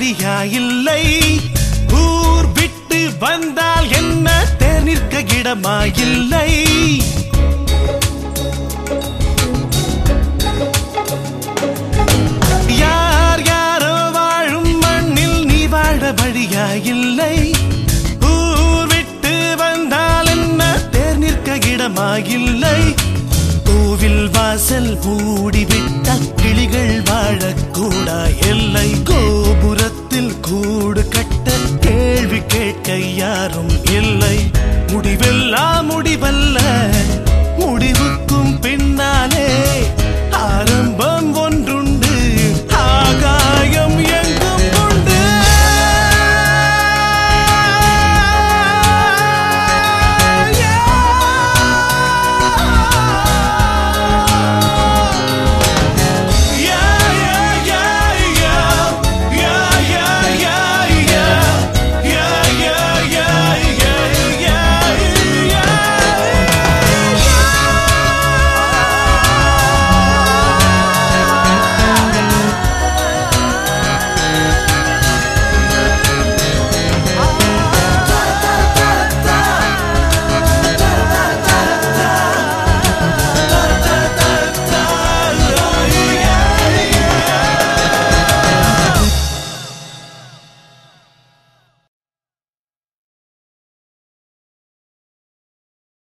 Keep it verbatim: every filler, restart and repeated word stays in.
வழியா இல்லை. ஊர் விட்டு வந்தால் என்ன தேர் நிற்க இடமா இல்லை. யார் யாரோ வாழும் மண்ணில் நீ வாழ வழியா இல்லை. ஊர் விட்டு வந்தால் என்ன தேர் நிற்க இடமா இல்லை. கோவில் வாசல் மூடிவிட்ட கிளிகள் வாழக்கூடா எல்லை. கோபுரத்தில் கூடு கட்ட கேள்வி கேட்க யாரும் இல்லை. முடிவெல்லாம் முடிவல்ல, முடிவுக்கும் பின்ன